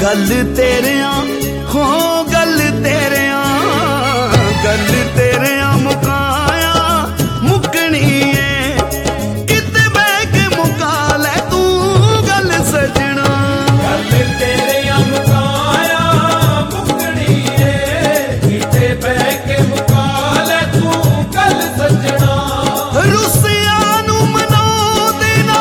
गल तेरिया हो गल तेरिया मुकाया मुकनी है किते बह के मुका ले तू गल सजना। गल तेरिया मुकाया मुकनी है किते बह के मुका ले तू गल सजना। रुसिया नू मना देना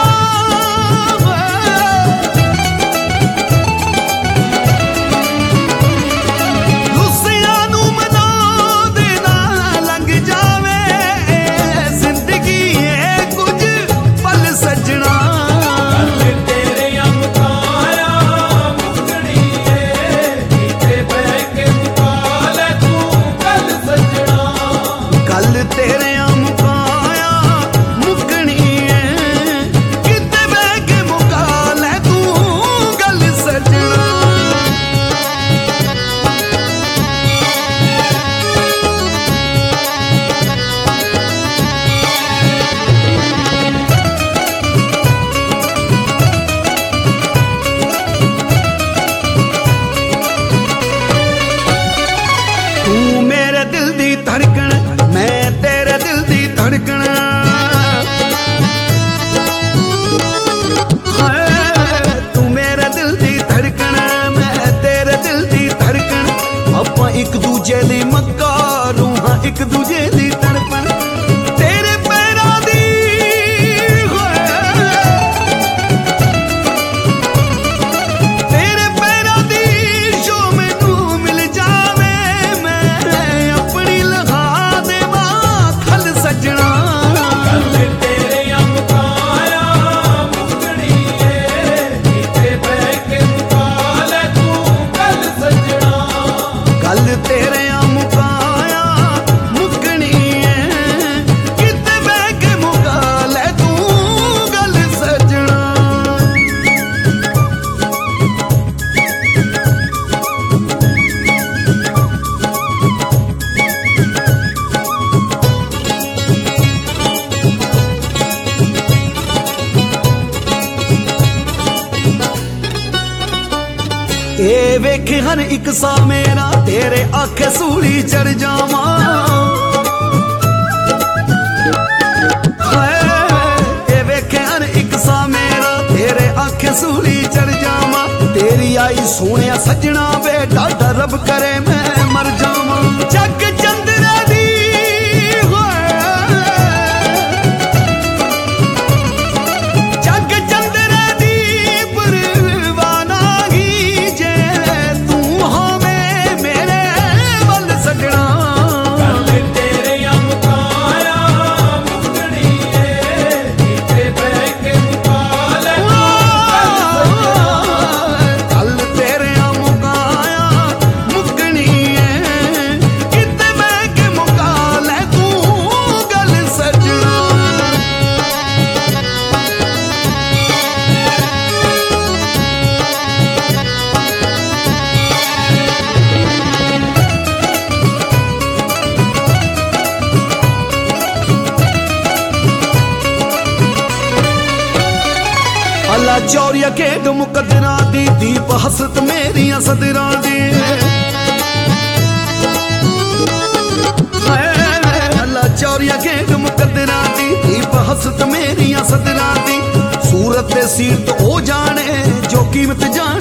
रुसिया नू मना देना लंघ जावे जिंदगी है कुछ पल सजना। गल तेरिया मुकाया मुकनी है किते बह के मुका ले तू गल सजना। गल तेरिया मुकाया मुकनी है किते बह के मुका ले तू गल सजना। तू मेरे दिल दी धड़कन मैं तेरे दिल दी धड़कन हाय तू मेरे दिल दी धड़कन मैं तेरे दिल दी धड़कन ਆਪਾਂ ਇੱਕ ਦੂਜੇ ਦੀ ਮਕਾਰੂ ਹਾਂ ਇੱਕ ਦੂਜੇ ਦੀ ਤੜਪਣ ਤੇਰੇ ਪੈਰਾਂ ਦੀ तेरे पैरों दी जो मैनू मिल जावे मैं अपनी लगा देवा खल सजना। गल तेरिया मुकाया मुकनी है किते बह के मुका ले तू गल सजना। गल तेरिया मुकाया मुकनी है किते बह के मुका ले तू गल सजना। ए वेखे हर एक सा मेरा तेरे आखे सूली चढ़ जावा। ए वेखे हर एक सा मेरा तेरे आखे सूली चढ़ जावा। तेरी आई सोनिया सजना वे डाढा रब करे मैं मर जावा। जग चंद्रा दी जग चंद्रा दी परवाना ही जे तू होवे मेरे वल सजना। गल तेरिया मुकाया मुकनी है किते बह के मुका ले तू गल सजना। गल तेरिया मुकाया मुकनी है किते बह के मुका ले तू गल सजना। अल्लाह चौरिया खेड मुकदरा दी दीप हसरत मेरिया सदरा दी। अल्लाह चौरिया खेड मुकदरा दी दीप हसरत मेरिया सदरा दी। सूरत दे सीरत ओ जाने जो कीमत जाने